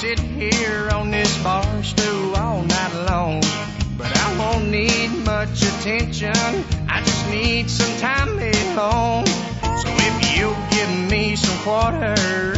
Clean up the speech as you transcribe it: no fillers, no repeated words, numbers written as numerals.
sit here on this bar stool all night long, but I won't need much attention. I just need some time alone. So if you'll give me some quarters,